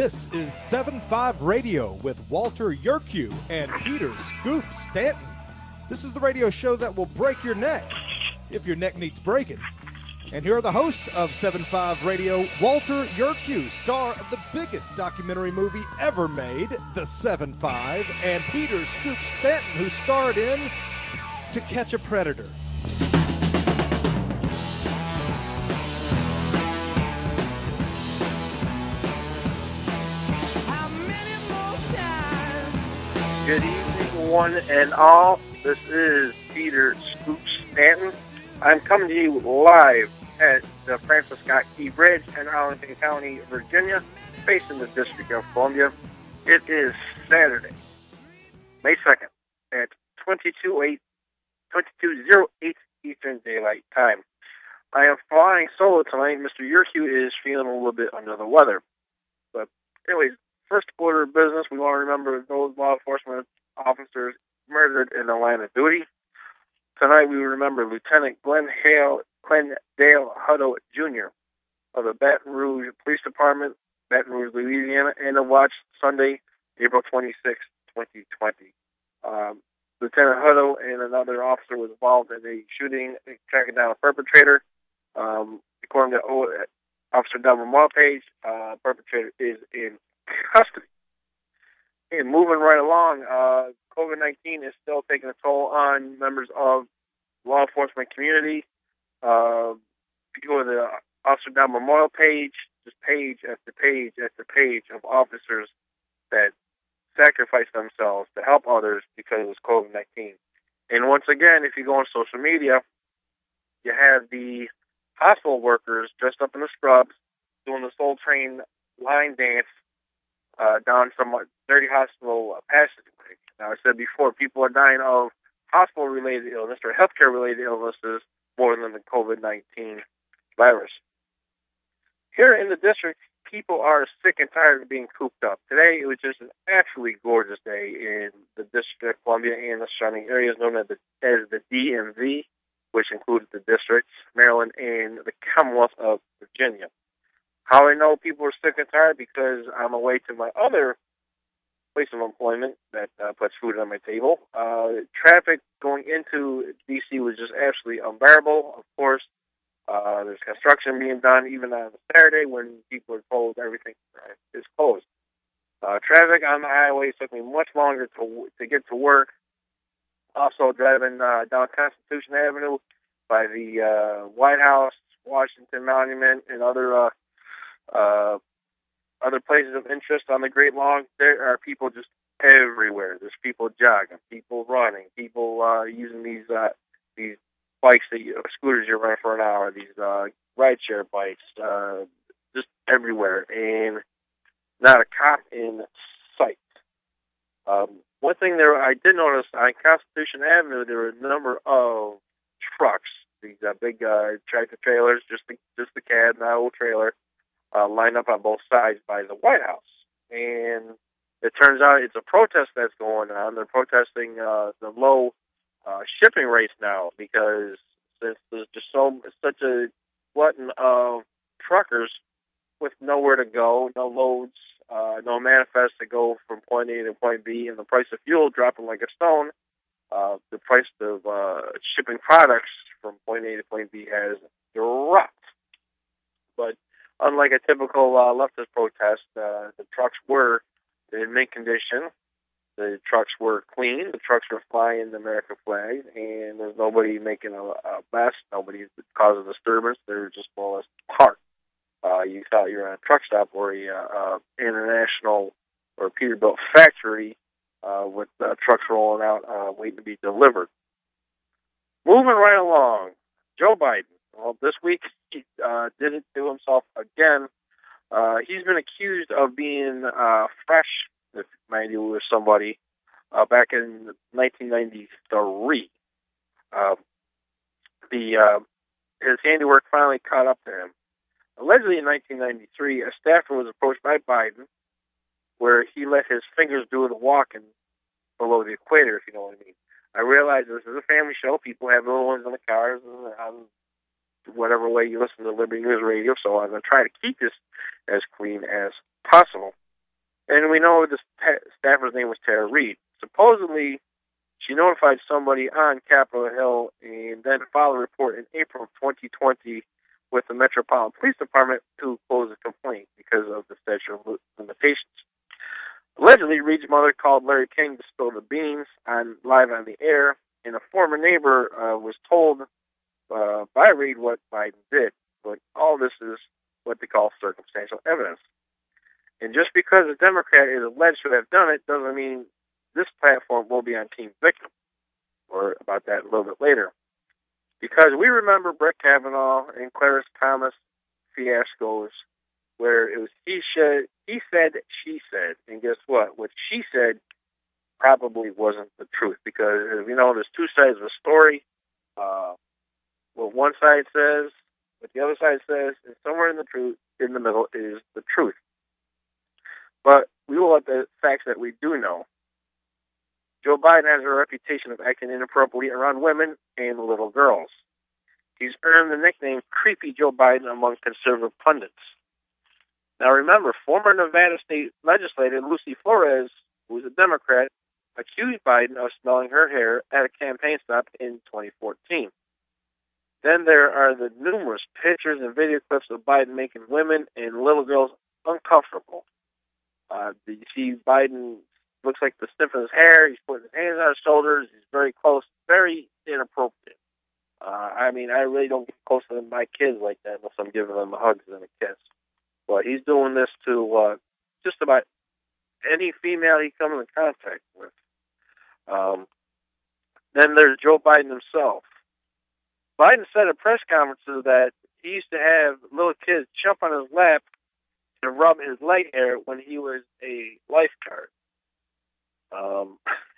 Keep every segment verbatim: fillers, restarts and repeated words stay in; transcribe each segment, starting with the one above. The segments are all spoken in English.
This is seven five Radio with Walter Yerkew and Peter Scoop Stanton. This is the radio show that will break your neck if your neck needs breaking. And here are the hosts of seven five Radio, Walter Yerkew, star of the biggest documentary movie ever made, The seven five, and Peter Scoop Stanton, who starred in To Catch a Predator. Good evening, one and all. This is Peter Scoop Stanton. I'm coming to you live at the Francis Scott Key Bridge in Arlington County, Virginia, based in the District of Columbia. It is Saturday, May second, at twenty-two oh eight Eastern Daylight Time. I am flying solo tonight. Mister Yerkew is feeling a little bit under the weather. But anyways, first order of business, we want to remember those law enforcement officers murdered in the line of duty. Tonight we remember Lieutenant Glenn Hale, Glenn Dale Hutto Junior of the Baton Rouge Police Department, Baton Rouge, Louisiana, and to watch Sunday, April twenty-sixth, twenty twenty. Um, Lieutenant Hutto and another officer was involved in a shooting, tracking down a perpetrator. Um, according to o- Officer Delmer Malpage, uh, perpetrator is in custody. And moving right along, uh, COVID nineteen is still taking a toll on members of law enforcement community. Uh, if you go to the Officer Down Memorial page, just page after page after page of officers that sacrifice themselves to help others because of COVID nineteen. And once again, if you go on social media, you have the hospital workers dressed up in the scrubs doing the Soul Train line dance Uh, down some dirty hospital uh, passageway. Now, I said before, people are dying of hospital-related illness or healthcare-related illnesses more than the COVID nineteen virus. Here in the district, people are sick and tired of being cooped up. Today, it was just an absolutely gorgeous day in the District of Columbia and the surrounding areas known as the, as the D M V, which included the districts, Maryland, and the Commonwealth of Virginia. How I know people are sick and tired? Because I'm away to my other place of employment that uh, puts food on my table. Uh, traffic going into D C was just absolutely unbearable. Of course, uh, there's construction being done even on Saturday when people are told everything is closed. Uh, traffic on the highways took me much longer to to get to work. Also, driving uh, down Constitution Avenue by the uh, White House, Washington Monument, and other uh, Uh, other places of interest on the Great Lawn, there are people just everywhere. There's people jogging, people running, people uh, using these uh, these bikes, that you, scooters you rent for an hour, these uh, rideshare bikes, uh, just everywhere, and not a cop in sight. Um, one thing there I did notice on Constitution Avenue, there were a number of trucks, these uh, big uh, tractor trailers, just the, just the cab, not a whole trailer. Uh, lined up on both sides by the White House. And it turns out it's a protest that's going on. They're protesting uh, the low uh, shipping rates now because since there's just so such a glutton of truckers with nowhere to go, no loads, uh, no manifest to go from point A to point B, and the price of fuel dropping like a stone, uh, the price of uh, shipping products from point A to point B has dropped. But unlike a typical uh, leftist protest, uh, the trucks were in mint condition. The trucks were clean. The trucks were flying the American flag, and there's nobody making a, a mess. Nobody causing disturbance. They were just more or less parked. Uh, you thought you were at a truck stop or a uh, international or Peterbilt factory uh, with uh, trucks rolling out, uh, waiting to be delivered. Moving right along, Joe Biden. Well, this week he uh, did it to himself again. Uh, he's been accused of being uh, fresh, if mind you, with somebody uh, back in nineteen ninety-three. Uh, the uh, his handiwork finally caught up to him. Allegedly, in nineteen ninety-three, a staffer was approached by Biden, where he let his fingers do the walking below the equator, if you know what I mean. I realize this is a family show. People have little ones in the cars and on whatever way you listen to Liberty News Radio, so I'm going to try to keep this as clean as possible. And we know this staffer's name was Tara Reid. Supposedly, she notified somebody on Capitol Hill and then filed a report in April of twenty twenty with the Metropolitan Police Department to close the complaint because of the statute of limitations. Allegedly, Reid's mother called Larry King to spill the beans on live on the air, and a former neighbor uh, was told uh, by Reid what Biden did. But all this is what they call circumstantial evidence. And just because a Democrat is alleged to have done it doesn't mean this platform will be on Team Victim. Or about that a little bit later. Because we remember Brett Kavanaugh and Clarence Thomas fiascos where it was he said, he said, she said. And guess what? What she said probably wasn't the truth. Because, as we know, there's two sides of a story. Uh, what one side says, what the other side says, and somewhere in the truth, in the middle is the truth. But we will let the facts that we do know. Joe Biden has a reputation of acting inappropriately around women and little girls. He's earned the nickname Creepy Joe Biden among conservative pundits. Now remember, former Nevada state legislator Lucy Flores, who is a Democrat, accused Biden of smelling her hair at a campaign stop in twenty fourteen. Then there are the numerous pictures and video clips of Biden making women and little girls uncomfortable. Uh, you see Biden looks like the sniff of his hair. He's putting his hands on his shoulders. He's very close, very inappropriate. Uh, I mean, I really don't get close to my kids like that unless I'm giving them a hug and a kiss. But he's doing this to uh, just about any female he comes in contact with. Um, then there's Joe Biden himself. Biden said at press conferences that he used to have little kids jump on his lap and rub his leg hair when he was a lifeguard. Um,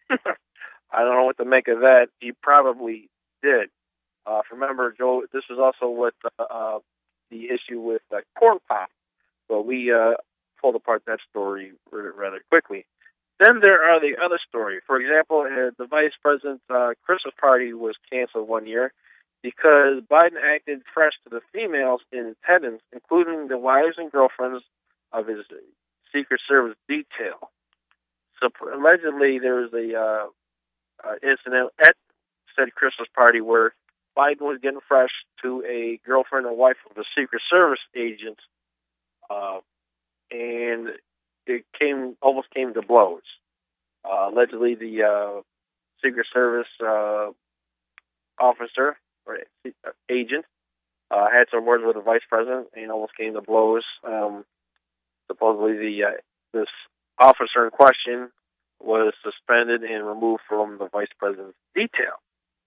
I don't know what to make of that. He probably did. Uh, remember, Joe, this was also what uh, uh, the issue with uh, corn pop. But we uh, pulled apart that story rather quickly. Then there are the other stories. For example, uh, the vice president's uh, Christmas party was canceled one year because Biden acted fresh to the females in attendance, including the wives and girlfriends of his Secret Service detail. So allegedly, there was a uh, uh, incident at said Christmas party where Biden was getting fresh to a girlfriend and wife of a Secret Service agent, uh, and it came almost came to blows. Uh, allegedly, the uh, Secret Service uh, officer or agent uh, had some words with the vice president and almost came to blows. Um, supposedly, the uh, this officer in question was suspended and removed from the vice president's detail.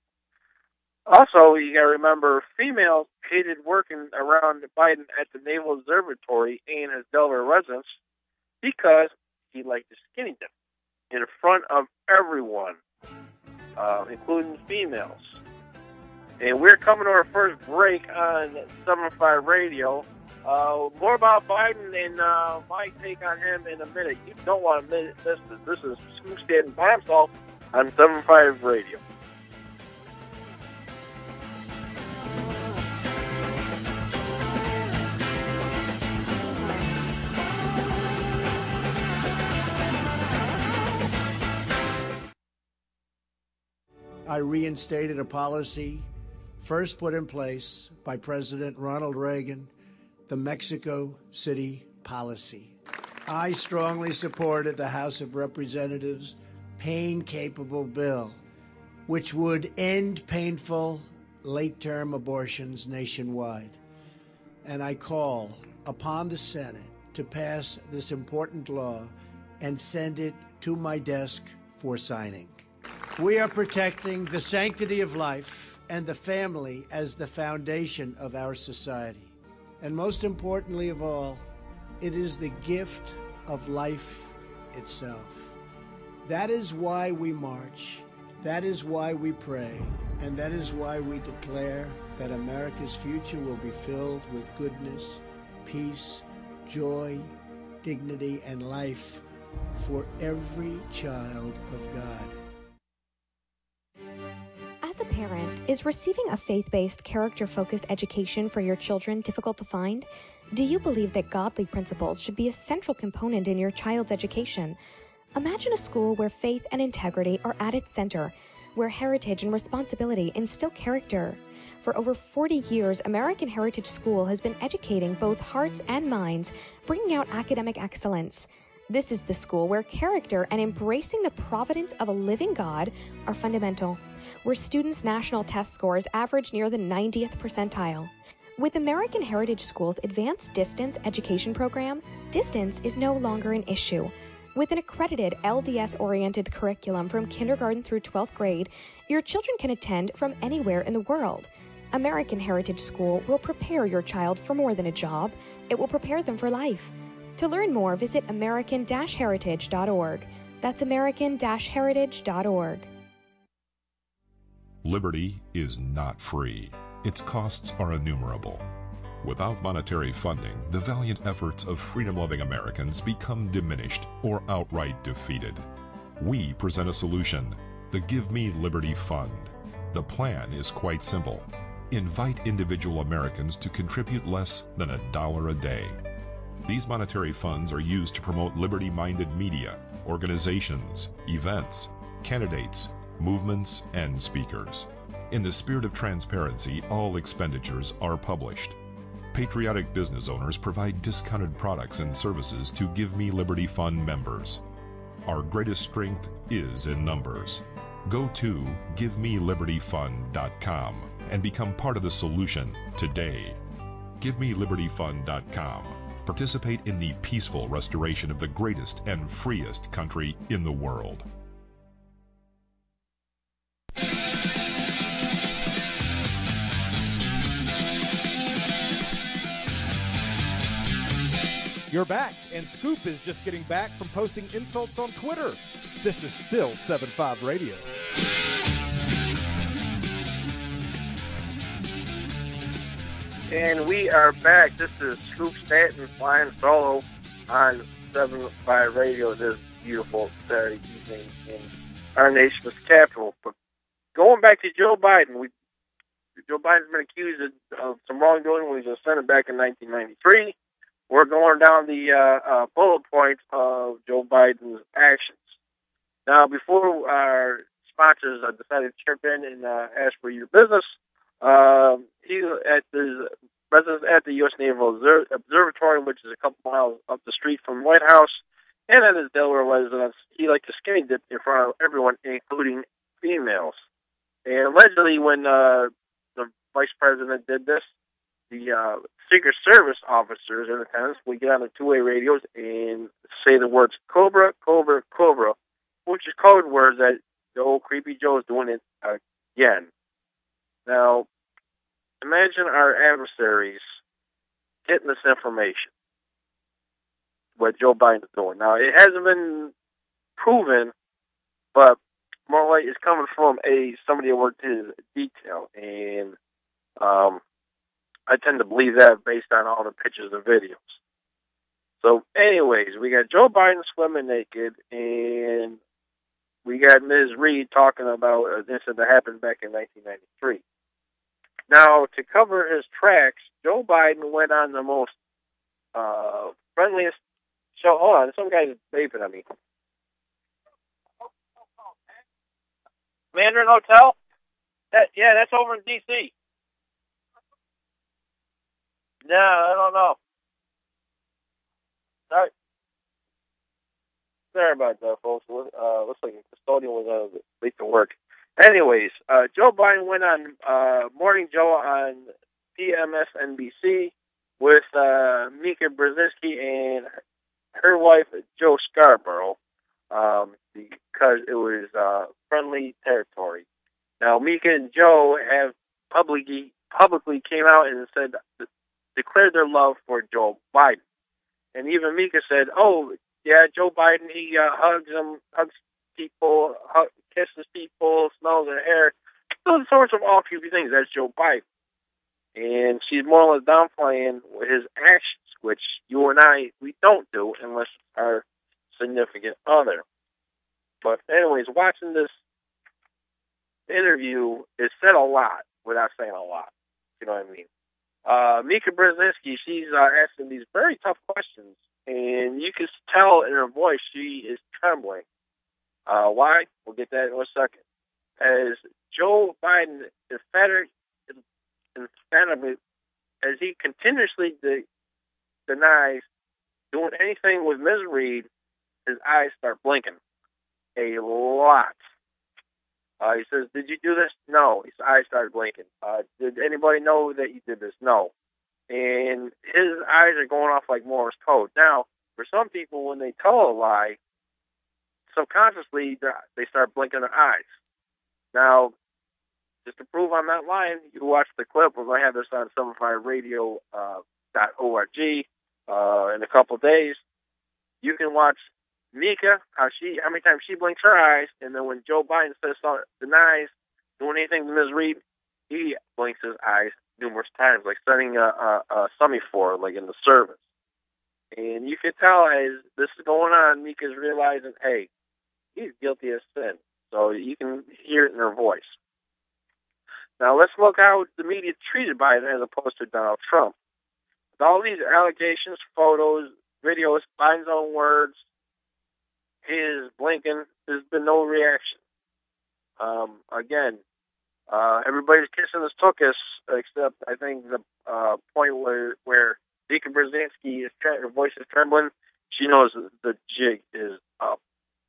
Also, you got to remember, females hated working around Biden at the Naval Observatory and his Delaware residence because he liked to skinny dip in front of everyone, uh, including females. And we're coming to our first break on seven five Radio. Uh, more about Biden and uh, my take on him in a minute. You don't want to miss this. This is Scoop Stanton by himself on seven five Radio. I reinstated a policy first put in place by President Ronald Reagan, the Mexico City policy. I strongly supported the House of Representatives' pain-capable bill, which would end painful late-term abortions nationwide. And I call upon the Senate to pass this important law and send it to my desk for signing. We are protecting the sanctity of life and the family as the foundation of our society. And most importantly of all, it is the gift of life itself. That is why we march. That is why we pray. And that is why we declare that America's future will be filled with goodness, peace, joy, dignity, and life for every child of God. As a parent, is receiving a faith-based, character-focused education for your children difficult to find? Do you believe that godly principles should be a central component in your child's education? Imagine a school where faith and integrity are at its center, where heritage and responsibility instill character. For over forty years, American Heritage School has been educating both hearts and minds, bringing out academic excellence. This is the school where character and embracing the providence of a living God are fundamental, where students' national test scores average near the ninetieth percentile. With American Heritage School's advanced distance education program, distance is no longer an issue. With an accredited L D S-oriented curriculum from kindergarten through twelfth grade, your children can attend from anywhere in the world. American Heritage School will prepare your child for more than a job. It will prepare them for life. To learn more, visit american dash heritage dot org. That's american dash heritage dot org. Liberty is not free. Its costs are innumerable. Without monetary funding, the valiant efforts of freedom-loving Americans become diminished or outright defeated. We present a solution, the Give Me Liberty Fund. The plan is quite simple. Invite individual Americans to contribute less than a dollar a day. These monetary funds are used to promote liberty-minded media, organizations, events, candidates, movements, and speakers. In the spirit of transparency, all expenditures are published. Patriotic business owners provide discounted products and services to Give Me Liberty Fund members. Our greatest strength is in numbers. Go to give me liberty fund dot com and become part of the solution today. give me liberty fund dot com. Participate in the peaceful restoration of the greatest and freest country in the world. You're back, and Scoop is just getting back from posting insults on Twitter. This is still seven five Radio. And we are back. This is Scoop Stanton flying solo on seven five Radio this beautiful Saturday evening in our nation's capital. But going back to Joe Biden, we Joe Biden's been accused of, of some wrongdoing when he was Senate back in nineteen ninety-three. We're going down the uh, uh, bullet points of Joe Biden's actions. Now, before our sponsors uh, decided to chip in and uh, ask for your business, um, he at the residence at the U S Naval Observatory, which is a couple miles up the street from the White House, and at his Delaware residence, he liked to skinny dip in front of everyone, including females. And allegedly, when uh, the vice president did this, the uh, Secret Service officers in attendance would get on the two-way radios and say the words "Cobra, Cobra, Cobra," which is code words that the old Creepy Joe is doing it again. Now, imagine our adversaries getting this information, what Joe Biden is doing. Now, it hasn't been proven, but more like it's coming from a somebody who worked his detail, and um, I tend to believe that based on all the pictures and videos. So, anyways, we got Joe Biden swimming naked, and we got Miz Reed talking about an incident that happened back in nineteen ninety-three. Now, to cover his tracks, Joe Biden went on the most uh, friendliest show. Hold on, some guy's vaping at me. Mandarin Hotel? That, yeah, that's over in D C No, I don't know. Sorry. Sorry about that, folks. Uh, looks like the custodian was uh, late to work. Anyways, uh, Joe Biden went on uh, Morning Joe on P M S N B C with uh, Mika Brzezinski and her wife, Joe Scarborough, um, because it was uh, friendly territory. Now, Mika and Joe have publicly publicly came out and said, declared their love for Joe Biden. And even Mika said, oh, yeah, Joe Biden, he uh, hugs them, hugs people, hug, kisses people, smells their hair. Those sorts of all creepy things. That's Joe Biden. And she's more or less downplaying his actions, which you and I, we don't do unless our significant other. But anyways, watching this interview, it said a lot without saying a lot. You know what I mean? uh, Mika Brzezinski, she's uh, asking these very tough questions, and you can tell in her voice she is trembling. Uh, why? We'll get that in a second. As Joe Biden emphatic, emphatically, as he continuously de- denies doing anything with Miz Reed, his eyes start blinking a lot. Uh, he says, "Did you do this?" No. His eyes started blinking. Uh, did anybody know that you did this? No. And his eyes are going off like Morse code. Now, for some people, when they tell a lie, subconsciously they start blinking their eyes. Now, just to prove I'm not lying, you watch the clip. We're going to have this on seven five radio dot org uh, in a couple of days. You can watch Mika, how she, how many times she blinks her eyes, and then when Joe Biden says something, denies doing anything to Miz Reed, he blinks his eyes numerous times, like setting a, a, a semaphore, like in the service. And you can tell as this is going on, Mika's realizing, hey, he's guilty of sin. So you can hear it in her voice. Now let's look how the media treated Biden as opposed to Donald Trump. With all these allegations, photos, videos, Biden's own words, his blinking, there's been no reaction. Um, again, uh, everybody's kissing his tuchus, except I think the uh, point where where Mika Brzezinski is tre- her voice is trembling. She knows the jig is up.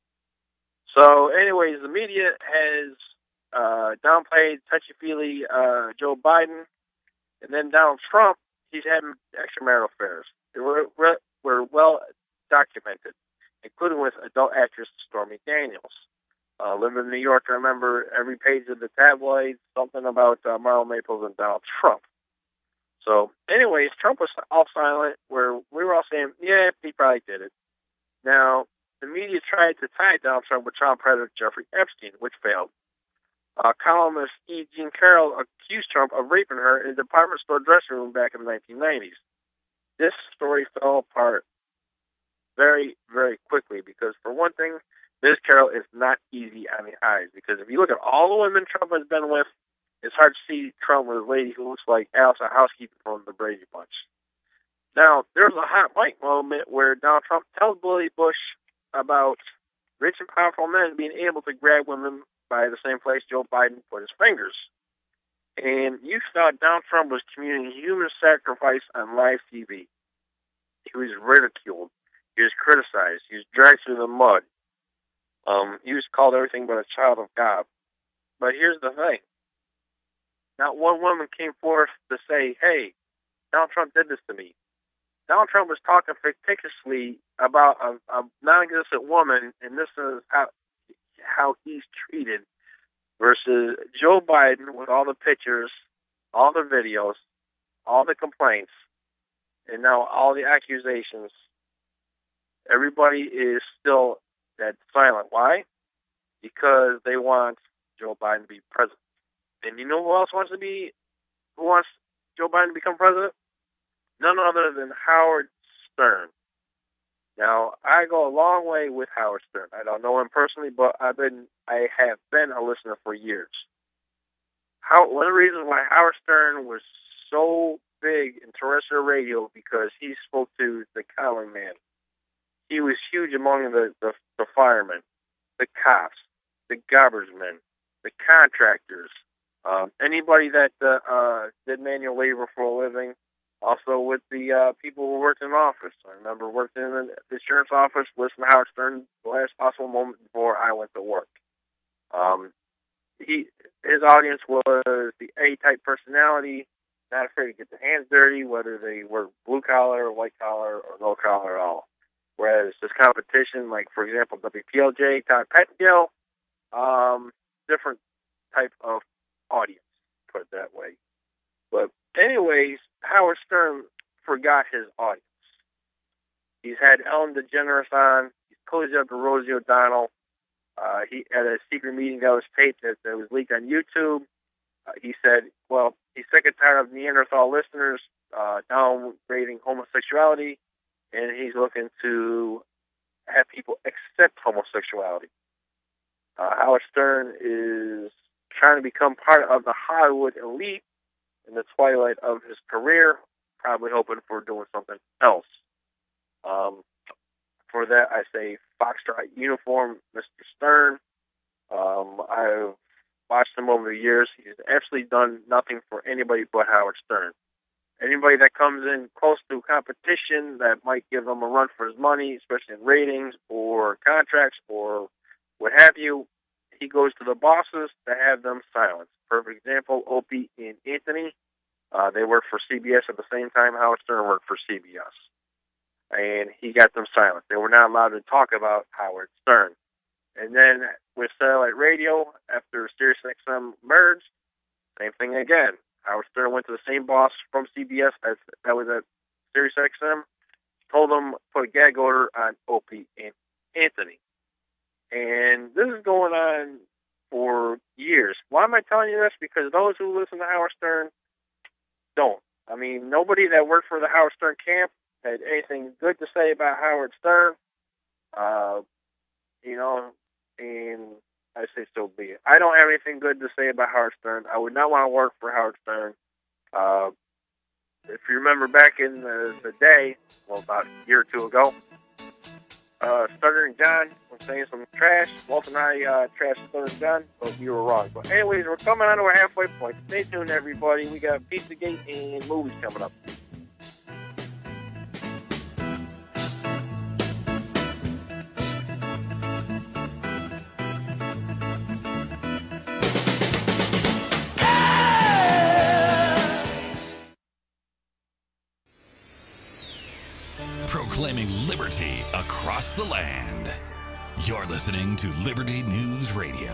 So, anyways, the media has uh, downplayed touchy-feely uh, Joe Biden, and then Donald Trump. He's having extramarital affairs. They were, were well documented, including with adult actress Stormy Daniels. Uh, living in New York, I remember every page of the tabloids, something about uh, Marlo Maples and Donald Trump. So, anyways, Trump was all silent, where we were all saying, yeah, he probably did it. Now, the media tried to tie Donald Trump with child predator Jeffrey Epstein, which failed. Uh, columnist E. Jean Carroll accused Trump of raping her in a department store dressing room back in the nineteen nineties. This story fell apart very, very quickly because, for one thing, Miz Carroll is not easy on the eyes. Because if you look at all the women Trump has been with, it's hard to see Trump with a lady who looks like Alice, a housekeeper from the Brady Bunch. Now, there's a hot mic moment where Donald Trump tells Billy Bush about rich and powerful men being able to grab women by the same place Joe Biden put his fingers. And you thought Donald Trump was committing human sacrifice on live T V. He was ridiculed. He was criticized. He was dragged through the mud. Um, he was called everything but a child of God. But here's the thing. Not one woman came forth to say, hey, Donald Trump did this to me. Donald Trump was talking fictitiously about a, a non-existent woman, and this is how how he's treated, versus Joe Biden with all the pictures, all the videos, all the complaints, and now all the accusations. Everybody is still that silent. Why? Because they want Joe Biden to be president. And you know who else wants to be, who wants Joe Biden to become president? None other than Howard Stern. Now, I go a long way with Howard Stern. I don't know him personally, but I've been, I have been a listener for years. How, one of the reasons why Howard Stern was so big in terrestrial radio because he spoke to the common man. He was huge among the, the, the firemen, the cops, the garbage men, the contractors, um, anybody that uh, uh, did manual labor for a living. Also with the uh, people who worked in office. I remember working in the insurance office, listening to Howard Stern the last possible moment before I went to work. Um, he, his audience was the A-type personality, not afraid to get their hands dirty, whether they were blue-collar or white-collar or no-collar at all. Whereas this competition, like, for example, W P L J, Todd Pettengill, um, different type of audience, put it that way. But anyways, Howard Stern forgot his audience. He's had Ellen DeGeneres on. He's cozied up to Rosie O'Donnell. Uh, he had a secret meeting that was taped that, that was leaked on YouTube. Uh, he said, well, he's sick and tired of Neanderthal listeners uh, downgrading homosexuality, and he's looking to have people accept homosexuality. Uh, Howard Stern is trying to become part of the Hollywood elite, in the twilight of his career, probably hoping for doing something else. Um, for that, I say Foxtrot Uniform, Mister Stern. Um, I've watched him over the years. He's actually done nothing for anybody but Howard Stern. Anybody that comes in close to competition that might give him a run for his money, especially in ratings or contracts or what have you, he goes to the bosses to have them silenced. Perfect example, Opie and Anthony. Uh, they worked for C B S at the same time Howard Stern worked for C B S. And he got them silenced. They were not allowed to talk about Howard Stern. And then with satellite radio, after Sirius X M merged, same thing again. Howard Stern went to the same boss from C B S as that was at Sirius X M, told him put a gag order on Opie and Anthony. And this is going on for years. Why am I telling you this? Because those who listen to Howard Stern don't. I mean, nobody that worked for the Howard Stern camp had anything good to say about Howard Stern. Uh, you know, and I say so be it. I don't have anything good to say about Howard Stern. I would not want to work for Howard Stern. Uh, if you remember back in the, the day, well, about a year or two ago, uh, Stuttering John was saying some trash. Walt and I uh, trashed Stuttering John, but we were wrong. But anyways, we're coming on to our halfway point. Stay tuned, everybody. We got Pizzagate and movies coming up. Proclaiming liberty across the land. You're listening to Liberty News Radio.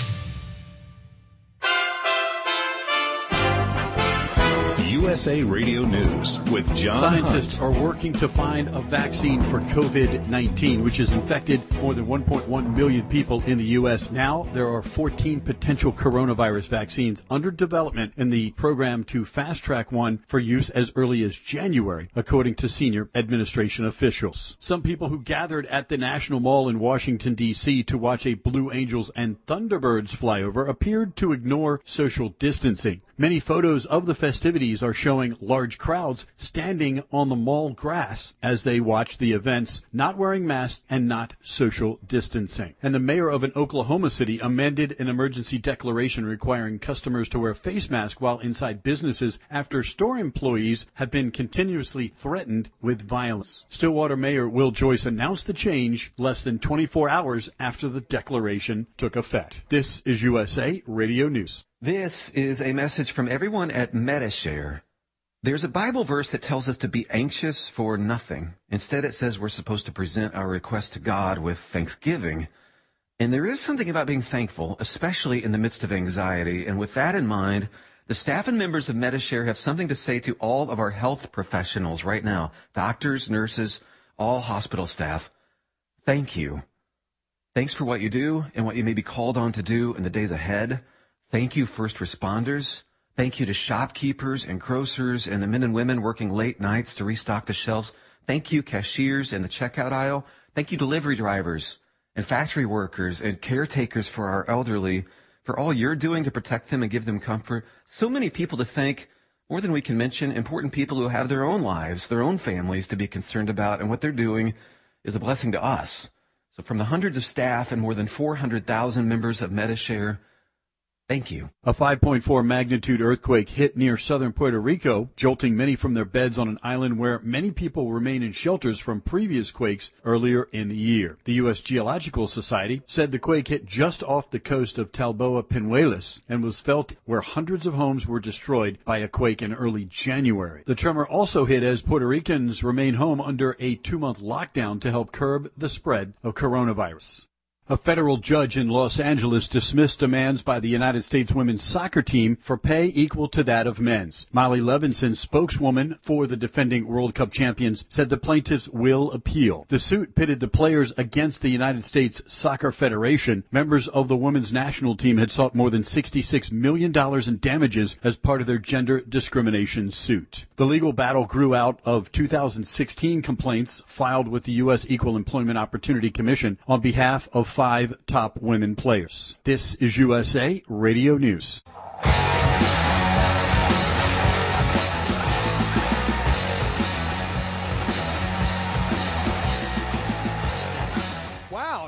U S A Radio News with John Scientists Hunt. are working to find a vaccine for covid nineteen, which has infected more than one point one million people in the U S. Now there are fourteen potential coronavirus vaccines under development in the program to fast-track one for use as early as January, according to senior administration officials. Some people who gathered at the National Mall in Washington, D C to watch a Blue Angels and Thunderbirds flyover appeared to ignore social distancing. Many photos of the festivities are showing large crowds standing on the mall grass as they watch the events, not wearing masks and not social distancing. And the mayor of an Oklahoma city amended an emergency declaration requiring customers to wear face masks while inside businesses after store employees have been continuously threatened with violence. Stillwater Mayor Will Joyce announced the change less than twenty-four hours after the declaration took effect. This is U S A Radio News. This is a message from everyone at Medi-Share. There's a Bible verse that tells us to be anxious for nothing. Instead, it says we're supposed to present our request to God with thanksgiving. And there is something about being thankful, especially in the midst of anxiety. And with that in mind, the staff and members of Medi-Share have something to say to all of our health professionals right now, doctors, nurses, all hospital staff. Thank you. Thanks for what you do and what you may be called on to do in the days ahead. Thank you, first responders. Thank you to shopkeepers and grocers and the men and women working late nights to restock the shelves. Thank you, cashiers in the checkout aisle. Thank you, delivery drivers and factory workers and caretakers for our elderly, for all you're doing to protect them and give them comfort. So many people to thank, more than we can mention, important people who have their own lives, their own families to be concerned about, and what they're doing is a blessing to us. So from the hundreds of staff and more than four hundred thousand members of Medi-Share, thank you. A five point four magnitude earthquake hit near southern Puerto Rico, jolting many from their beds on an island where many people remain in shelters from previous quakes earlier in the year. The U S Geological Society said the quake hit just off the coast of Talboa, Penuelas, and was felt where hundreds of homes were destroyed by a quake in early January. The tremor also hit as Puerto Ricans remain home under a two-month lockdown to help curb the spread of coronavirus. A federal judge in Los Angeles dismissed demands by the United States women's soccer team for pay equal to that of men's. Molly Levinson, spokeswoman for the defending World Cup champions, said the plaintiffs will appeal. The suit pitted the players against the United States Soccer Federation. Members of the women's national team had sought more than sixty-six million dollars in damages as part of their gender discrimination suit. The legal battle grew out of two thousand sixteen complaints filed with the U S Equal Employment Opportunity Commission on behalf of five top women players. This is U S A Radio News.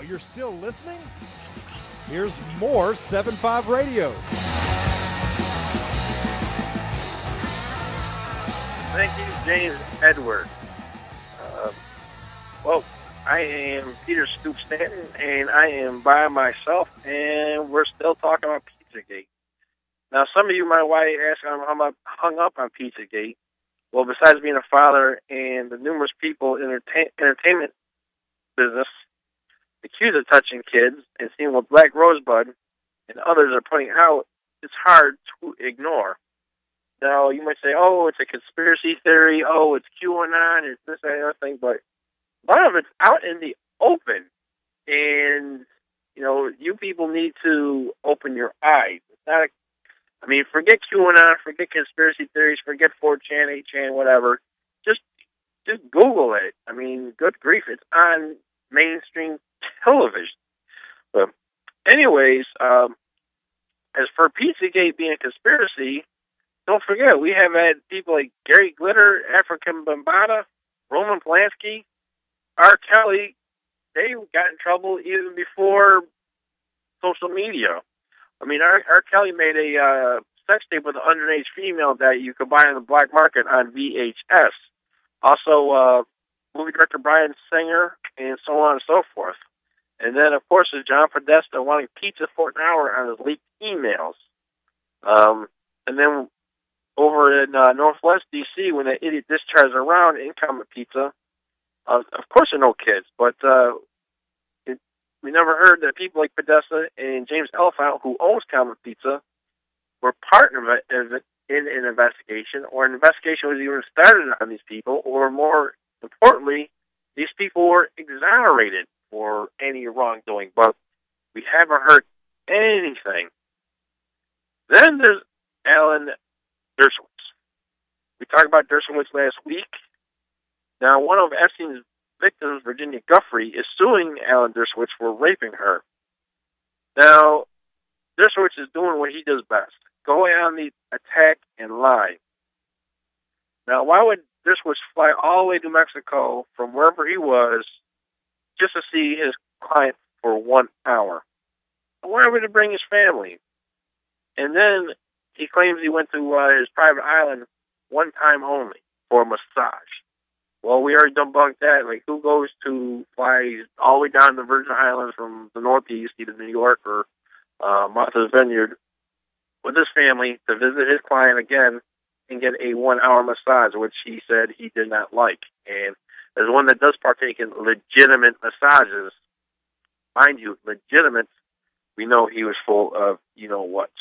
you're still listening? Here's more seven five Radio. Thank you, James Edward. Uh, well, I am Peter Scoop Stanton, and I am by myself, and we're still talking about Pizzagate. Now, some of you might want to ask how I'm hung up on Pizzagate. Well, besides being a father and the numerous people in the entertain- entertainment business accused of touching kids and seeing what Black Rosebud and others are putting out, it's hard to ignore. Now, you might say, oh, it's a conspiracy theory, oh, it's QAnon, it's this, that, and other thing, but a lot of it's out in the open. And, you know, you people need to open your eyes. It's not a, I mean, forget QAnon, forget conspiracy theories, forget four chan, eight chan, whatever. Just just Google it. I mean, good grief, it's on mainstream television. But anyways, um, as for Pizzagate being a conspiracy, don't forget, we have had people like Gary Glitter, African Bambaataa, Roman Polanski, R. Kelly. They got in trouble even before social media. I mean, R. R. Kelly made a uh, sex tape with an underage female that you could buy on the black market on V H S. Also, uh, movie director Bryan Singer, and so on and so forth. And then, of course, there's John Podesta wanting pizza for an hour on his leaked emails. Um, and then over in uh, Northwest D C, when that idiot discharged around in Comet Pizza, uh, of course there are no kids, but uh, it, we never heard that people like Podesta and James Ellifant, who owns Comet Pizza, were part of it in an investigation, or an investigation was even started on these people, or more importantly, these people were exonerated for any wrongdoing, but we haven't heard anything. Then there's Alan Dershowitz. We talked about Dershowitz last week. Now, one of Epstein's victims, Virginia Guffrey, is suing Alan Dershowitz for raping her. Now, Dershowitz is doing what he does best, going on the attack and lie. Now, why would Dershowitz fly all the way to Mexico from wherever he was just to see his client for one hour? Why would he bring his family? And then he claims he went to uh, his private island one time only for a massage. Well, we already debunked that. Like, who goes to fly all the way down to the Virgin Islands from the Northeast, either New York or uh, Martha's Vineyard, with his family to visit his client again and get a one-hour massage, which he said he did not like. And as one that does partake in legitimate massages, mind you, legitimate, we know he was full of you-know-what.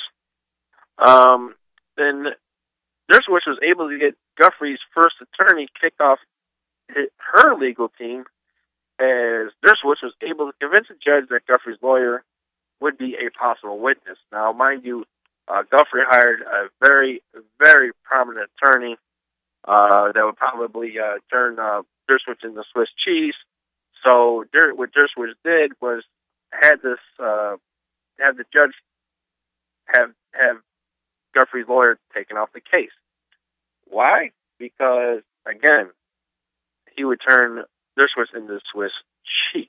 Um, then Dershowitz was able to get Guffrey's first attorney kicked off his, her legal team, as Dershowitz was able to convince the judge that Guffrey's lawyer would be a possible witness. Now, mind you, uh, Guffrey hired a very, very prominent attorney uh, that would probably uh, turn uh, Dershowitz into Swiss cheese. So Der- what Dershowitz did was had this, uh, have the judge have have Guffrey's lawyer taken off the case. Why? Because, again, he would turn Dershowitz into Swiss cheese.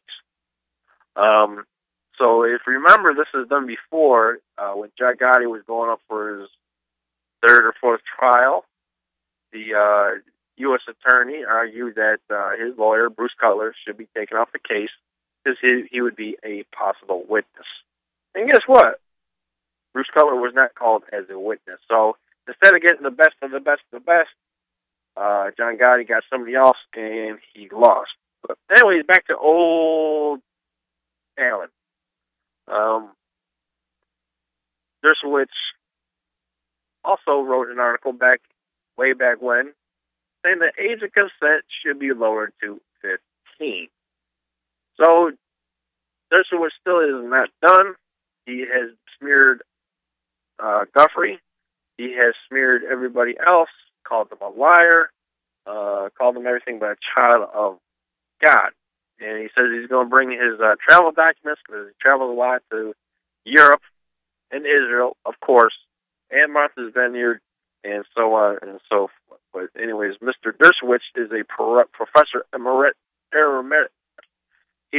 Um, so if you remember, this was done before, uh, when Jack Gotti was going up for his third or fourth trial. The uh, U S attorney argued that uh, his lawyer, Bruce Cutler, should be taken off the case because he, he would be a possible witness. And guess what? Bruce Cutler was not called as a witness. So instead of getting the best of the best of the best, uh, John Gotti got somebody else, and he lost. But anyways, back to old Alan. Um, Dershowitz also wrote an article back, way back when, saying the age of consent should be lowered to fifteen. So Dershowitz still is not done. He has smeared uh, Guffrey. He has smeared everybody else, called them a liar, uh, called them everything but a child of God. And he says he's going to bring his uh, travel documents, because he traveled a lot to Europe and Israel, of course, and Martha's Vineyard, and so on and so forth. But anyways, Mister Dershowitz is a pro- professor emerit, emerit. He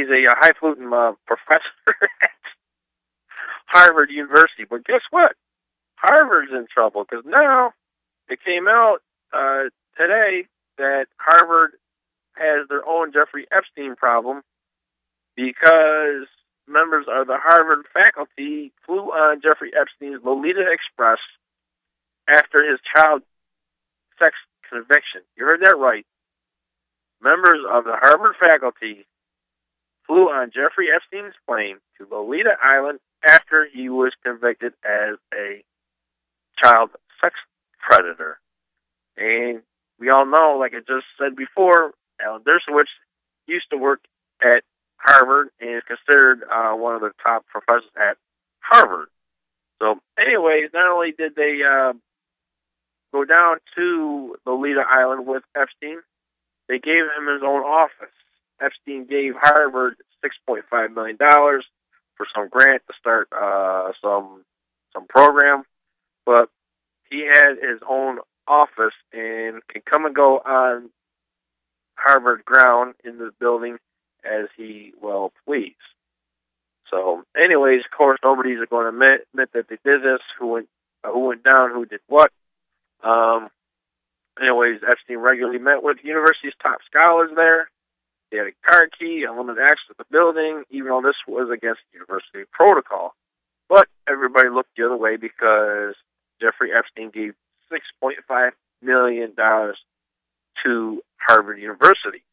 he's a, a highfalutin uh, professor at Harvard University. But guess what? Harvard's in trouble because now it came out uh, today that Harvard has their own Jeffrey Epstein problem because members of the Harvard faculty flew on Jeffrey Epstein's Lolita Express after his child sex conviction. You heard that right. Members of the Harvard faculty flew on Jeffrey Epstein's plane to Lolita Island after he was convicted as a child sex predator. And we all know, like I just said before, Alan Dershowitz used to work at Harvard and is considered uh, one of the top professors at Harvard. So, anyways, not only did they uh, go down to Lolita Island with Epstein, they gave him his own office. Epstein gave Harvard six point five million dollars for some grant to start uh, some some program, but he had his own office and can come and go on Harvard ground in the building as he well please. So, anyways, of course, nobody's going to admit, admit that they did this, who went, uh, who went down, who did what. Um, anyways, Epstein regularly met with the university's top scholars there. They had a car key, unlimited access to the building, even though this was against university protocol. But everybody looked the other way because Jeffrey Epstein gave six point five million dollars to Harvard University.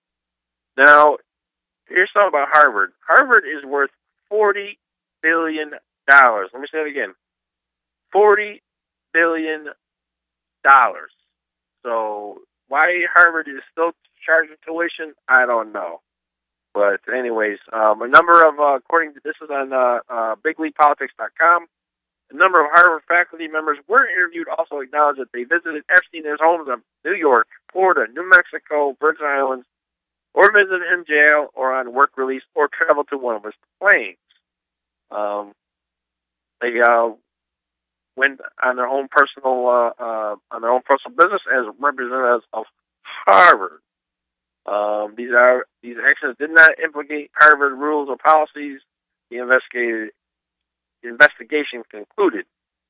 Now, here's something about Harvard. Harvard is worth forty billion dollars. Let me say it again. forty billion dollars. So why Harvard is still charging tuition, I don't know. But anyways, um, a number of, uh, according to, this is on uh, uh, big league politics dot com, a number of Harvard faculty members were interviewed also acknowledged that they visited Epstein in his homes in New York, Florida, New Mexico, Virgin Islands, or visited him in jail or on work release or traveled to one of his planes. Um, they uh, went on their own personal uh, uh, on their own personal business as representatives of Harvard. Um, these are these actions did not implicate Harvard rules or policies. The investigated the investigation concluded.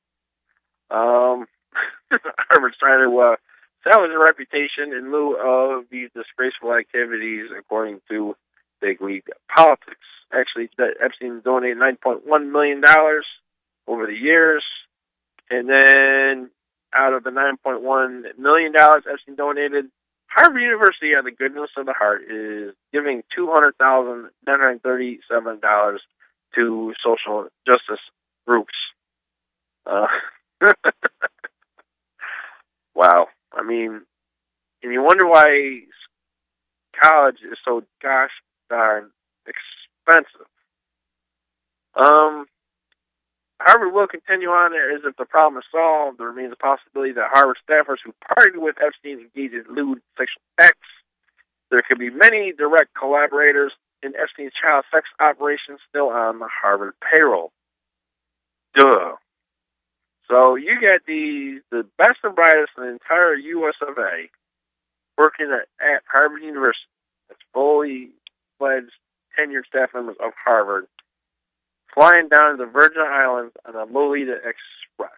Um, Harvard's trying to uh, salvage a reputation in lieu of these disgraceful activities, according to Big League Politics. Actually, Epstein donated nine point one million dollars over the years, and then out of the nine point one million dollars Epstein donated, Harvard University, out of the goodness of the heart, is giving two hundred thousand nine hundred thirty-seven dollars to social justice groups. Uh, wow. I mean, and you wonder why college is so gosh darn expensive. Um, Harvard will continue on as if the problem is solved. There remains a possibility that Harvard staffers who partied with Epstein engaged in lewd sexual acts. There could be many direct collaborators in Epstein's child sex operations still on the Harvard payroll. Duh. So you get the the best and brightest in the entire U S of A working at, at Harvard University. That's fully fledged tenured staff members of Harvard, flying down to the Virgin Islands on the Lolita Express.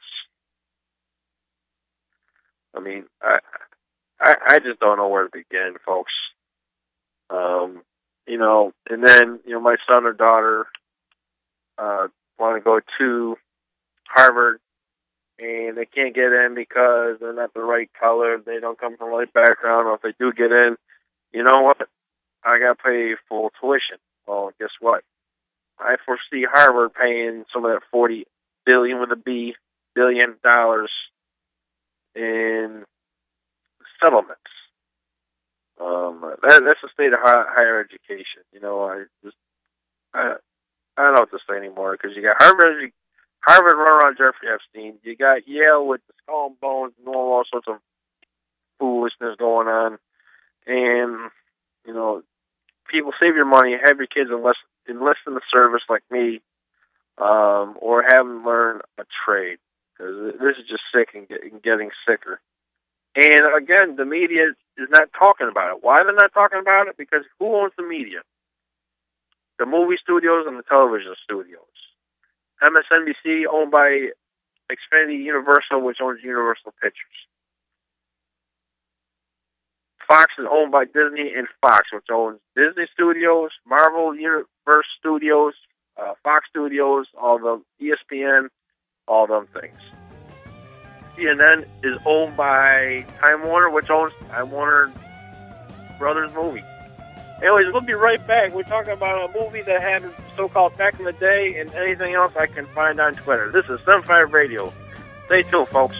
I mean, I, I I just don't know where to begin, folks. Um, you know, and then, you know, my son or daughter uh, want to go to Harvard, and they can't get in because they're not the right color, they don't come from the right background, or if they do get in, you know what? I got to pay full tuition. Well, guess what? I foresee Harvard paying some of that forty billion with a B billion dollars in settlements. Um, that, that's the state of high, higher education. You know, I just I, I don't know what to say anymore because you got Harvard, Harvard run around Jeffrey Epstein. You got Yale with the skull and bones and all, all sorts of foolishness going on, and you know, people save your money, have your kids enlist enlist in the service like me, um, or have them learn a trade, because this is just sick and, get, and getting sicker. And again, the media is not talking about it. Why they're not talking about it? Because who owns the media? the movie studios and the television studios. M S N B C owned by Xfinity Universal, which owns Universal Pictures. Fox is owned by Disney and Fox, which owns Disney Studios, Marvel Universe Studios, uh, Fox Studios, all the E S P N, all them things. C N N is owned by Time Warner, which owns Time Warner Brothers Movies. Anyways, we'll be right back. We're talking about a movie that happened so-called back in the day and anything else I can find on Twitter. This is seventy-five Radio. Stay tuned, folks.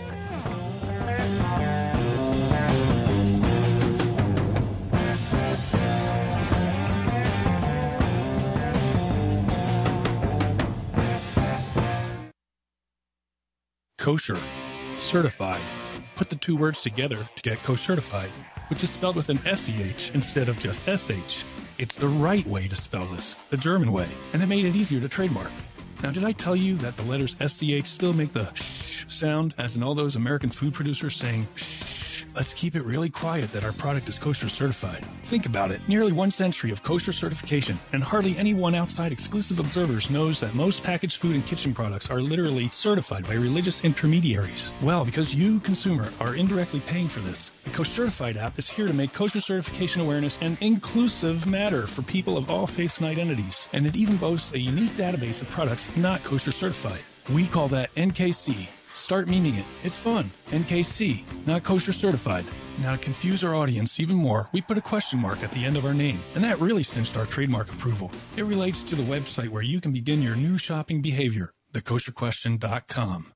Kosher. Certified. Put the two words together to get kosher-certified, which is spelled with an S E H instead of just S H. It's the right way to spell this, the German way, and it made it easier to trademark. Now, did I tell you that the letters S C H still make the sh sound, as in all those American food producers saying shh? Let's keep it really quiet that our product is kosher certified. Think about it. Nearly one century of kosher certification, and hardly anyone outside exclusive observers knows that most packaged food and kitchen products are literally certified by religious intermediaries. Well, because you, consumer, are indirectly paying for this, the Kosher-Certified app is here to make kosher certification awareness an inclusive matter for people of all faiths and identities. And it even boasts a unique database of products not kosher certified. We call that N K C. Start memeing it. It's fun. N K C, not kosher certified. Now, to confuse our audience even more, we put a question mark at the end of our name, and that really cinched our trademark approval. It relates to the website where you can begin your new shopping behavior, the kosher question dot com.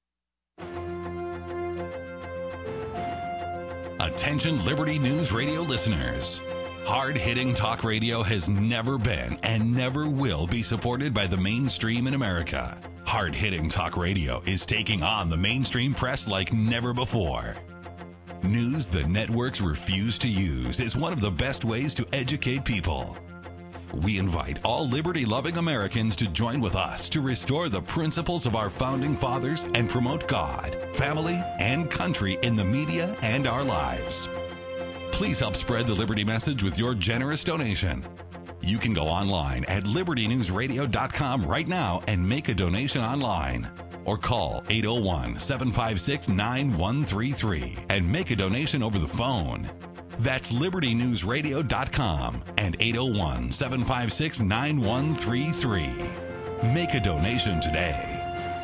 Attention Liberty News Radio listeners. Hard-hitting talk radio has never been and never will be supported by the mainstream in America. Hard-hitting talk radio is taking on the mainstream press like never before. News the networks refuse to use is one of the best ways to educate people. We invite all liberty-loving Americans to join with us to restore the principles of our founding fathers and promote God, family, and country in the media and our lives. Please help spread the Liberty message with your generous donation. You can go online at liberty news radio dot com right now and make a donation online. Or call eight oh one, seven five six, nine one three three and make a donation over the phone. That's liberty news radio dot com and eight oh one, seven five six, nine one three three. Make a donation today.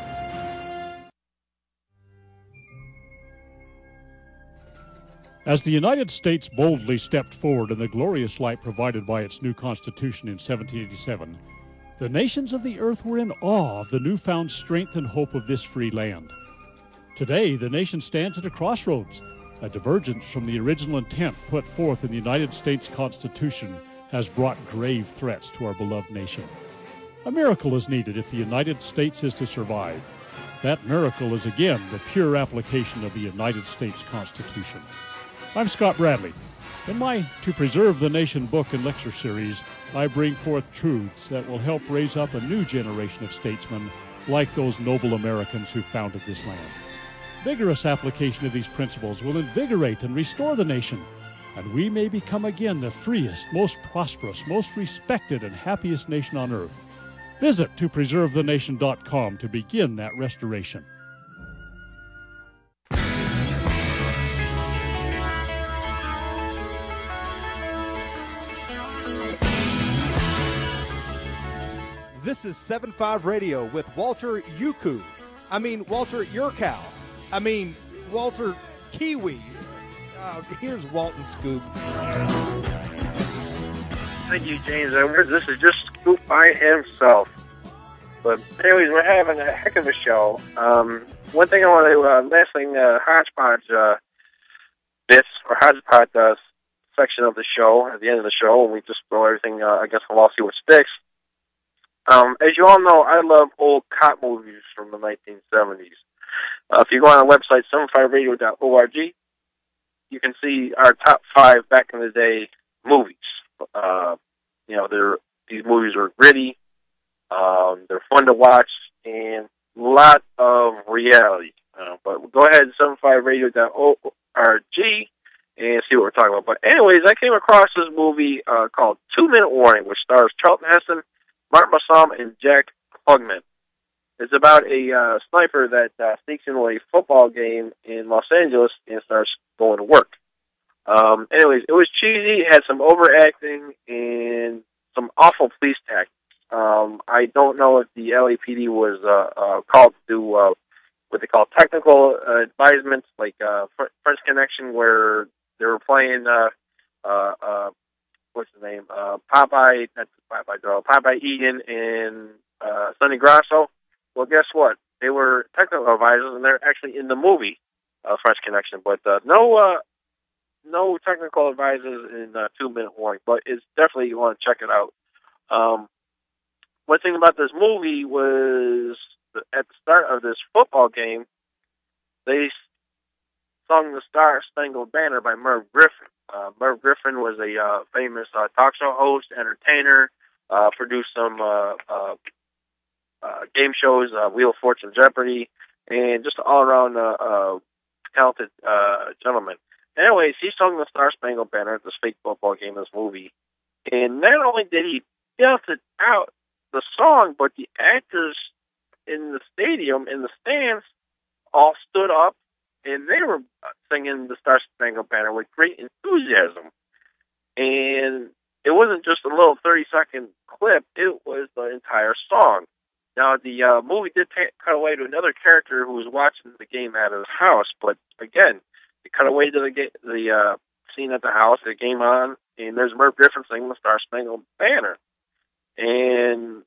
As the United States boldly stepped forward in the glorious light provided by its new Constitution in seventeen eighty-seven, the nations of the earth were in awe of the newfound strength and hope of this free land. Today, the nation stands at a crossroads. A divergence from the original intent put forth in the United States Constitution has brought grave threats to our beloved nation. A miracle is needed if the United States is to survive. That miracle is again the pure application of the United States Constitution. I'm Scott Bradley. In my To Preserve the Nation book and lecture series, I bring forth truths that will help raise up a new generation of statesmen like those noble Americans who founded this land. Vigorous application of these principles will invigorate and restore the nation, and we may become again the freest, most prosperous, most respected, and happiest nation on earth. Visit to preserve the nation dot com to begin that restoration. This is seventy-five Radio with Walter Yuku. I mean, Walter Yurkow. I mean, Walter Kiwi. Uh, here's Walton Scoop. Thank you, James Edwards. This is just Scoop by himself. But anyways, we're having a heck of a show. Um, one thing I want to, uh, last thing, uh, Hodgepodge uh, bits, or Hodgepodge uh, section of the show, at the end of the show, when we just throw everything uh, against the wall, see what sticks. Um, as you all know, I love old cop movies from the nineteen seventies. Uh, if you go on our website, seventy-five radio dot org, you can see our top five back in the day movies. Uh, you know, they're, these movies are gritty, um, they're fun to watch, and a lot of reality. Uh, but go ahead, seventy-five radio dot org, and see what we're talking about. But anyways, I came across this movie uh, called Two Minute Warning, which stars Charlton Heston, Martin Balsam, and Jack Klugman. It's about a uh, sniper that uh, sneaks into a football game in Los Angeles and starts going to work. Um, anyways, it was cheesy, it had some overacting, and some awful police tactics. Um, I don't know if the L A P D was uh, uh, called to do uh, what they call technical uh, advisements, like uh, French Connection, where they were playing, uh, uh, uh, what's his name, uh, Popeye, that's Popeye Doyle, Popeye Egan and uh, Sonny Grasso. Well, guess what? They were technical advisors, and they're actually in the movie, uh, French Connection. But uh, no uh, no technical advisors in uh, Two Minute Warning, but it's definitely, you want to check it out. Um, one thing about this movie was, at the start of this football game, they sung the Star Spangled Banner by Merv Griffin. Uh, Merv Griffin was a uh, famous uh, talk show host, entertainer, uh, produced some uh, uh, uh, game shows, uh, Wheel of Fortune, Jeopardy, and just all-around uh, uh, talented uh, gentleman. Anyways, he sung the Star Spangled Banner at this fake football game in this movie. And not only did he belted out the song, but the actors in the stadium, in the stands, all stood up, and they were singing the Star Spangled Banner with great enthusiasm. And it wasn't just a little thirty-second clip, it was the entire song. Now, the uh, movie did t- cut away to another character who was watching the game out of his house, but again, it cut away to the ga- the uh, scene at the house, the game on, and there's Merv Griffin singing the Star Spangled Banner. And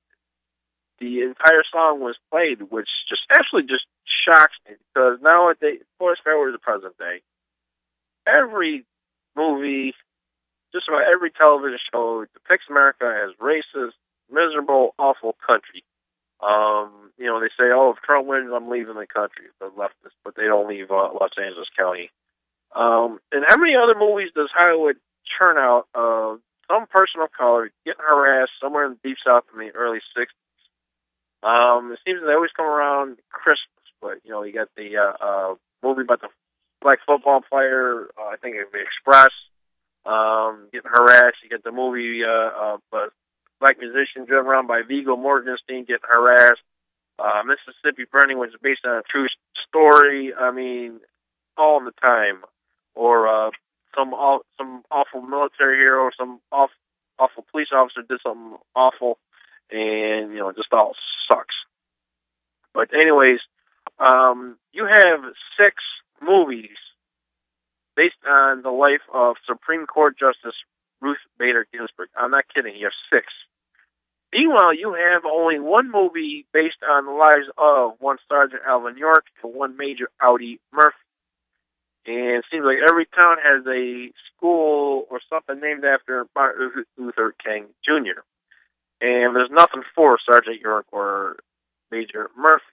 the entire song was played, which just actually just shocks me, because nowadays, fast forward to the present day, every movie, just about every television show depicts America as racist, miserable, awful country. Um, you know, they say, oh, if Trump wins, I'm leaving the country, the leftists, but they don't leave uh, Los Angeles County. Um, and how many other movies does Hollywood churn out of some person of color getting harassed somewhere in the Deep South in the early sixties? Um, it seems they always come around Christmas, but, you know, you got the uh, uh, movie about the black football player, uh, I think it would be Express, um, getting harassed. You get the movie uh, uh, black musician driven around by Viggo Mortensen getting harassed. Uh, Mississippi Burning, which is based on a true story. I mean, all the time. Or uh, some aw- some awful military hero, some awful, awful police officer did something awful, and, you know, just all sucks. But anyways, um, you have six movies based on the life of Supreme Court Justice Ruth Bader Ginsburg. I'm not kidding. You have six. Meanwhile, you have only one movie based on the lives of one Sergeant Alvin York and one Major Audie Murphy. And it seems like every town has a school or something named after Martin Luther King Junior And there's nothing for Sergeant York or Major Murphy.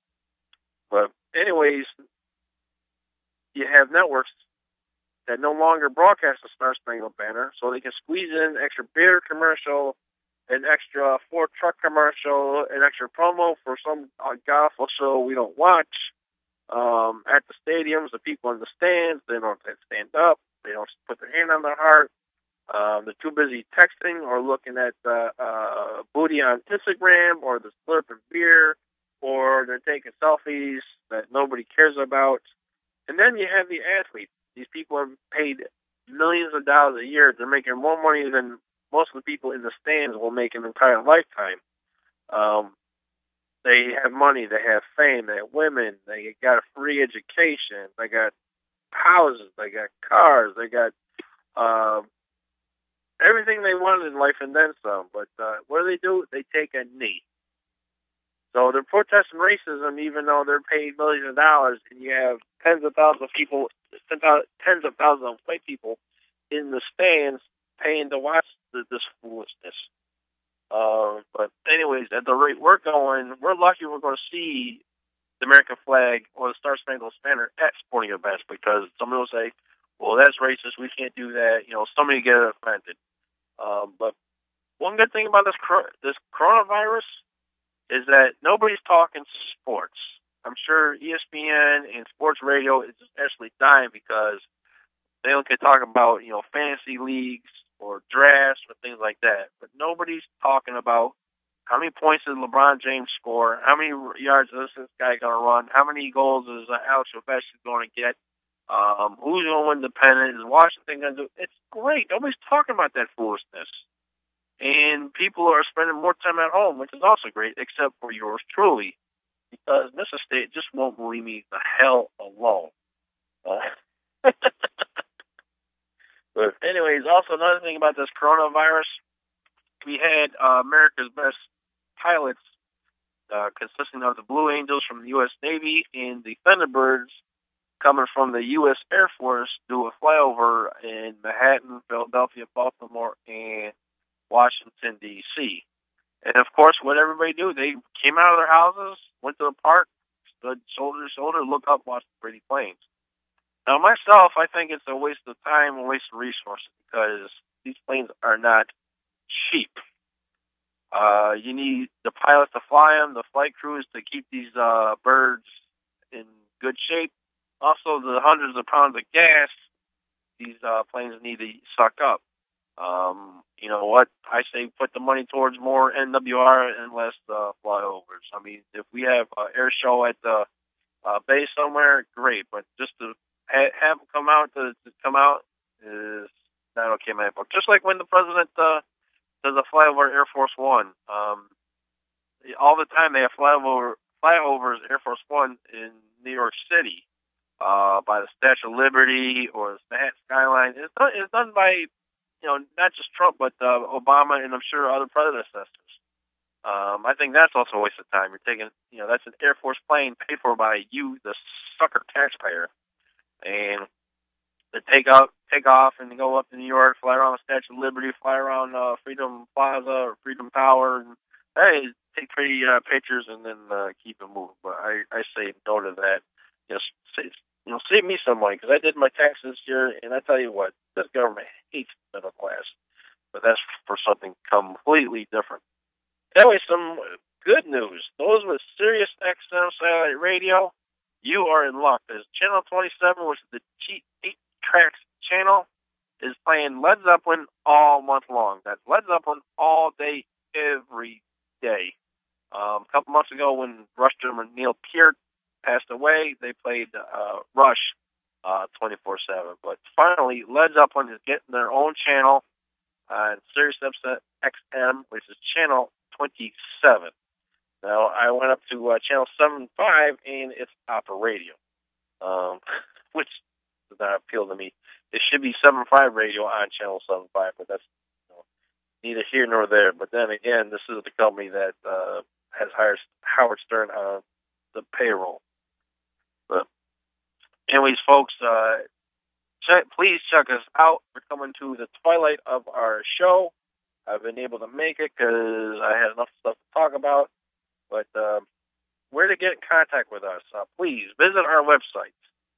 But anyways, you have networks that no longer broadcast the Star Spangled Banner, so they can squeeze in extra beer commercial, an extra Ford truck commercial, an extra promo for some uh, gospel show we don't watch. Um, at the stadiums, the people in the stands, they don't stand up, they don't put their hand on their heart. Um, they're too busy texting or looking at uh, uh, booty on Instagram, or the slurping beer, or they're taking selfies that nobody cares about. And then you have the athletes. These people are paid millions of dollars a year. They're making more money than most of the people in the stands will make an entire lifetime. Um, they have money, they have fame, they have women, they got a free education, they got houses, they got cars, they got uh, everything they wanted in life and then some. But uh, what do they do? They take a knee. So they're protesting racism, even though they're paid millions of dollars, and you have tens of thousands of people, tens of thousands of white people in the stands paying to watch the, this foolishness. Uh, but anyways, at the rate we're going, we're lucky we're going to see the American flag or the Star Spangled Banner at sporting events, because somebody will say, well, that's racist, we can't do that. You know, somebody get offended. Um, but one good thing about this this coronavirus is that nobody's talking sports. I'm sure E S P N and sports radio is just actually dying, because They don't can talk about, you know, fantasy leagues or drafts or things like that. But nobody's talking about how many points did LeBron James score, how many yards is this guy going to run, how many goals is uh, Alex Ovechkin going to get, um, who's going to win the pennant, is Washington going to do? It's great. Nobody's talking about that foolishness. And people are spending more time at home, which is also great, except for yours truly, because Mister State just won't leave me the hell alone. Uh, but anyways, also another thing about this coronavirus, we had uh, America's Best pilots, uh, consisting of the Blue Angels from the U S Navy and the Thunderbirds coming from the U S Air Force, do a flyover in Manhattan, Philadelphia, Baltimore, and Washington, D C And, of course, what everybody do, they came out of their houses, went to the park, stood shoulder to shoulder, looked up, watched the pretty planes. Now, myself, I think it's a waste of time, a waste of resources, because these planes are not cheap. Uh, you need the pilots to fly them, the flight crews to keep these uh, birds in good shape. Also, the hundreds of pounds of gas these uh, planes need to suck up. Um, you know what? I say put the money towards more N W R and less uh, flyovers. I mean, if we have an air show at the uh, base somewhere, great. But just to ha- have them come out to, to come out is not okay in my book. Just like when the president uh, does a flyover Air Force One. Um, all the time they have flyover flyovers Air Force One in New York City uh, by the Statue of Liberty or the Manhattan skyline. It's done, it's done by, you know, not just Trump, but uh, Obama and I'm sure other predecessors. Um, I think that's also a waste of time. You're taking, you know, that's an Air Force plane paid for by you, the sucker taxpayer, and to take out, take off, and go up to New York, fly around the Statue of Liberty, fly around uh, Freedom Plaza or Freedom Tower, and hey, take pretty uh, pictures and then uh, keep it moving. But I, I say no to that. Just say, you know, save me some money, because I did my taxes this year, and I tell you what, this government hates the middle class. But that's for something completely different. Anyway, some good news. Those with Sirius X M satellite radio, you are in luck. There's Channel twenty-seven, which is the cheap eight tracks channel, is playing Led Zeppelin all month long. That's Led Zeppelin all day, every day. Um, a couple months ago, when Rush drummer Neil Peart passed away, they played uh, Rush uh, twenty-four seven. But finally, Led Zeppelin is getting their own channel on Sirius X M, which is channel twenty-seven. Now, I went up to uh, channel seven five, and it's Opera Radio, um, which does not appeal to me. It should be seven five radio on channel seven five, but that's, you know, neither here nor there. But then again, this is the company that uh, has hired Howard Stern on the payroll. But anyways, folks, uh, check, please check us out. We're coming to the twilight of our show. I've been able to make it because I had enough stuff to talk about. But uh, where to get in contact with us? Uh, please visit our website,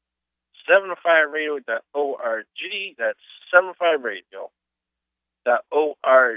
seven five radio dot org. That's seven five radio dot org.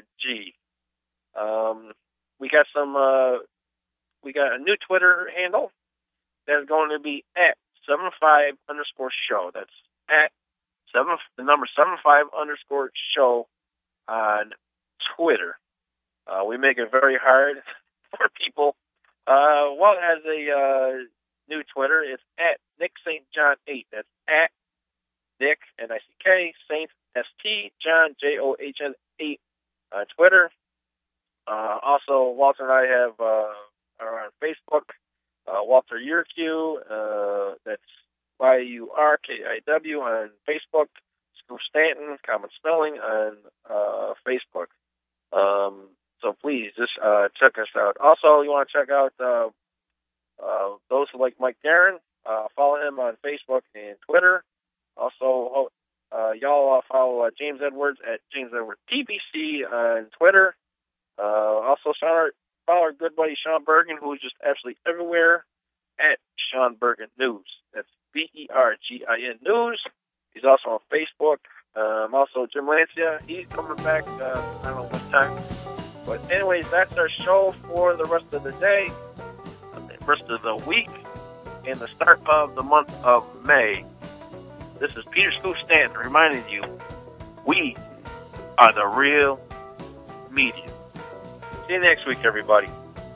Um, we got some. Uh, we got a new Twitter handle that's going to be at seven five underscore show. That's at seven the number seven five underscore show on Twitter. Uh, we make it very hard for people. Uh, well, as a uh, new Twitter, it's at Nick Saint John eight. That's at Nick N I C K Saint S T John J O H N eight on Twitter. Uh, also, Walter and I have uh, are on Facebook. Uh, Walter Yurku, uh, that's Y U R K I W on Facebook. Scoop Stanton, common spelling on uh, Facebook. Um, so please, just uh, check us out. Also, you want to check out uh, uh, those who like Mike Darren. Uh, follow him on Facebook and Twitter. Also, uh, y'all uh, follow uh, James Edwards at James Edwards T B C on Twitter. Uh, also, follow our good buddy Sean Bergen, who is just absolutely everywhere, at Sean Bergen News. That's B E R G I N News. He's also on Facebook. Um, also, Jim Lancia, he's coming back, uh, I don't know what time. But anyways, that's our show for the rest of the day, the rest of the week, and the start of the month of May. This is Peter Scoop Stanton reminding you, we are the real media. See you next week, everybody.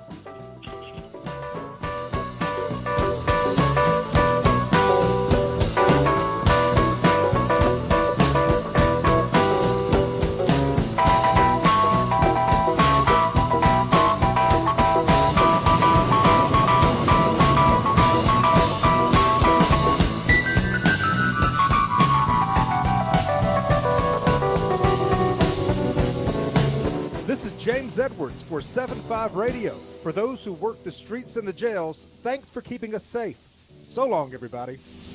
James Edwards for seven five Radio. For those who work the streets and the jails, thanks for keeping us safe. So long, everybody.